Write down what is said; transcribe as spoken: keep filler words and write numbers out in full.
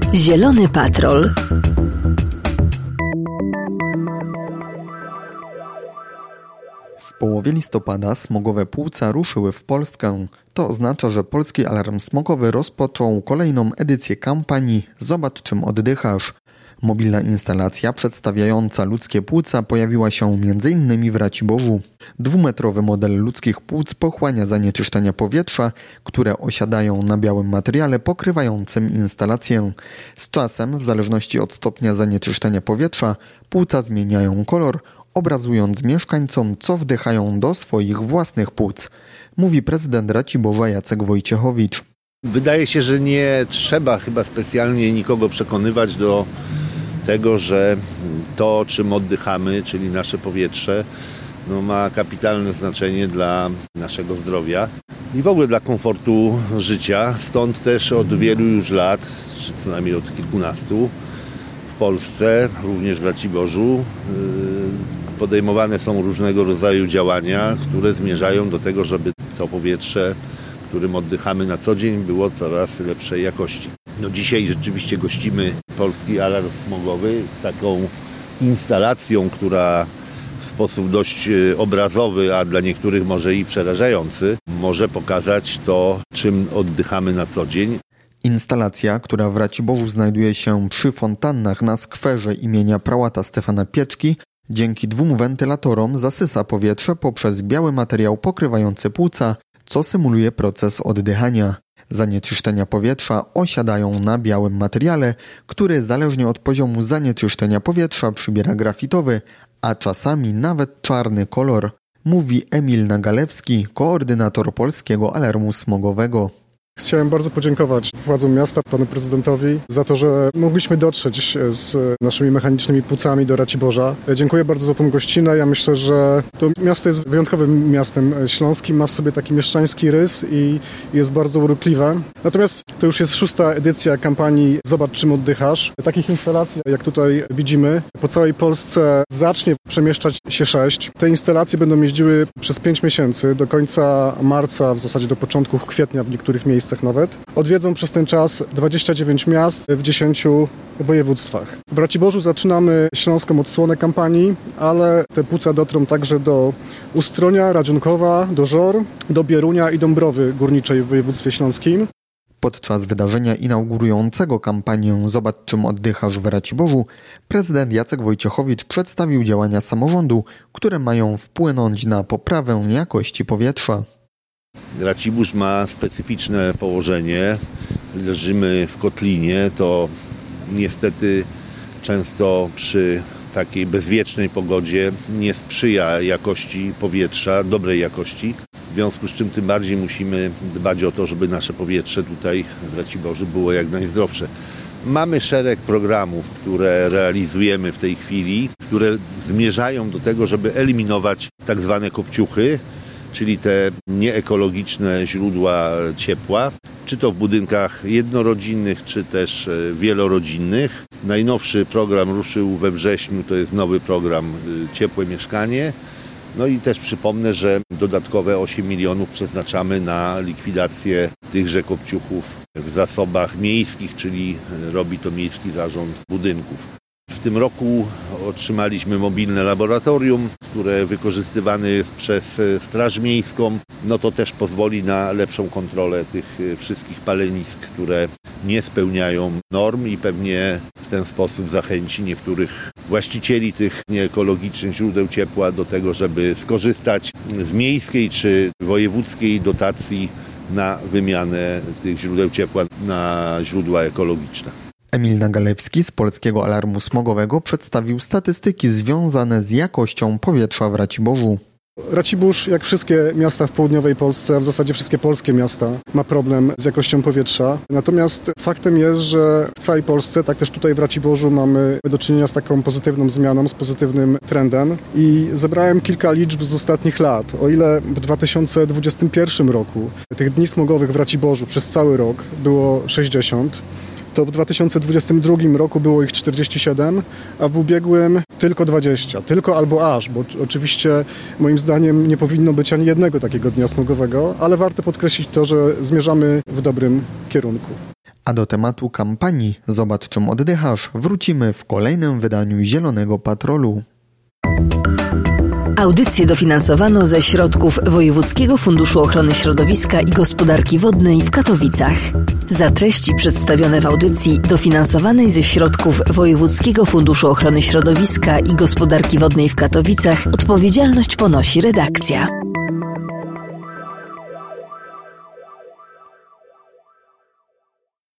Zielony Patrol. W połowie listopada smogowe płuca ruszyły w Polskę. To oznacza, że Polski Alarm Smogowy rozpoczął kolejną edycję kampanii Zobacz, czym oddychasz. Mobilna instalacja przedstawiająca ludzkie płuca pojawiła się między innymi w Raciborzu. Dwumetrowy model ludzkich płuc pochłania zanieczyszczenia powietrza, które osiadają na białym materiale pokrywającym instalację. Z czasem, w zależności od stopnia zanieczyszczenia powietrza, płuca zmieniają kolor, obrazując mieszkańcom, co wdychają do swoich własnych płuc, mówi prezydent Raciborza Jacek Wojciechowicz. Wydaje się, że nie trzeba chyba specjalnie nikogo przekonywać do tego, że to, czym oddychamy, czyli nasze powietrze, no, ma kapitalne znaczenie dla naszego zdrowia i w ogóle dla komfortu życia. Stąd też od wielu już lat, czy co najmniej od kilkunastu, w Polsce, również w Raciborzu, podejmowane są różnego rodzaju działania, które zmierzają do tego, żeby to powietrze, którym oddychamy na co dzień, było coraz lepszej jakości. No dzisiaj rzeczywiście gościmy Polski Alarm Smogowy z taką instalacją, która w sposób dość obrazowy, a dla niektórych może i przerażający, może pokazać to, czym oddychamy na co dzień. Instalacja, która w Raciborzu znajduje się przy fontannach na skwerze imienia prałata Stefana Pieczki, dzięki dwóm wentylatorom zasysa powietrze poprzez biały materiał pokrywający płuca, co symuluje proces oddychania. Zanieczyszczenia powietrza osiadają na białym materiale, który zależnie od poziomu zanieczyszczenia powietrza przybiera grafitowy, a czasami nawet czarny kolor, mówi Emil Nagalewski, koordynator Polskiego Alarmu Smogowego. Chciałem bardzo podziękować władzom miasta, panu prezydentowi za to, że mogliśmy dotrzeć z naszymi mechanicznymi płucami do Raciborza. Dziękuję bardzo za tą gościnę. Ja myślę, że to miasto jest wyjątkowym miastem śląskim, ma w sobie taki mieszczański rys i jest bardzo urokliwe. Natomiast to już jest szósta edycja kampanii Zobacz, czym oddychasz. Takich instalacji, jak tutaj widzimy, po całej Polsce zacznie przemieszczać się sześć. Te instalacje będą jeździły przez pięć miesięcy, do końca marca, w zasadzie do początku kwietnia w niektórych miejscach nawet. Odwiedzą przez ten czas dwadzieścia dziewięć miast w dziesięciu województwach. W Raciborzu zaczynamy śląską odsłonę kampanii, ale te płuca dotrą także do Ustronia, Radzionkowa, do Żor, do Bierunia i Dąbrowy Górniczej w województwie śląskim. Podczas wydarzenia inaugurującego kampanię Zobacz, czym oddychasz w Raciborzu, prezydent Jacek Wojciechowicz przedstawił działania samorządu, które mają wpłynąć na poprawę jakości powietrza. Racibórz ma specyficzne położenie. Leżymy w kotlinie, to niestety często przy takiej bezwiecznej pogodzie nie sprzyja jakości powietrza, dobrej jakości. W związku z czym tym bardziej musimy dbać o to, żeby nasze powietrze tutaj w Raciborzu było jak najzdrowsze. Mamy szereg programów, które realizujemy w tej chwili, które zmierzają do tego, żeby eliminować tak zwane kopciuchy, czyli te nieekologiczne źródła ciepła, czy to w budynkach jednorodzinnych, czy też wielorodzinnych. Najnowszy program ruszył we wrześniu, to jest nowy program Ciepłe Mieszkanie. No i też przypomnę, że dodatkowe osiem milionów przeznaczamy na likwidację tychże kopciuchów w zasobach miejskich, czyli robi to Miejski Zarząd Budynków. W tym roku otrzymaliśmy mobilne laboratorium, które wykorzystywane jest przez Straż Miejską. No to też pozwoli na lepszą kontrolę tych wszystkich palenisk, które nie spełniają norm i pewnie w ten sposób zachęci niektórych właścicieli tych nieekologicznych źródeł ciepła do tego, żeby skorzystać z miejskiej czy wojewódzkiej dotacji na wymianę tych źródeł ciepła na źródła ekologiczne. Emil Nagalewski z Polskiego Alarmu Smogowego przedstawił statystyki związane z jakością powietrza w Raciborzu. Racibórz, jak wszystkie miasta w południowej Polsce, a w zasadzie wszystkie polskie miasta, ma problem z jakością powietrza. Natomiast faktem jest, że w całej Polsce, tak też tutaj w Raciborzu, mamy do czynienia z taką pozytywną zmianą, z pozytywnym trendem. I zebrałem kilka liczb z ostatnich lat. O ile w dwa tysiące dwudziestym pierwszym roku tych dni smogowych w Raciborzu przez cały rok było sześćdziesiąt, to w dwa tysiące dwudziestym drugim roku było ich czterdzieści siedem, a w ubiegłym tylko dwadzieścia. Tylko albo aż, bo oczywiście moim zdaniem nie powinno być ani jednego takiego dnia smogowego, ale warto podkreślić to, że zmierzamy w dobrym kierunku. A do tematu kampanii Zobacz czym oddychasz wrócimy w kolejnym wydaniu Zielonego Patrolu. Audycję dofinansowano ze środków Wojewódzkiego Funduszu Ochrony Środowiska i Gospodarki Wodnej w Katowicach. Za treści przedstawione w audycji dofinansowanej ze środków Wojewódzkiego Funduszu Ochrony Środowiska i Gospodarki Wodnej w Katowicach odpowiedzialność ponosi redakcja.